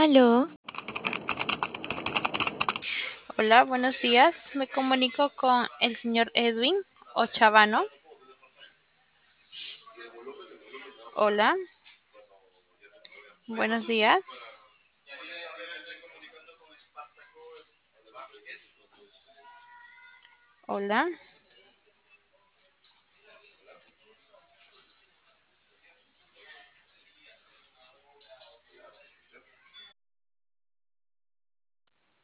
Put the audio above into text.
Aló, Hola, buenos días. Me comunico con el señor Edwin Ochavano. Hola, buenos días. Hola.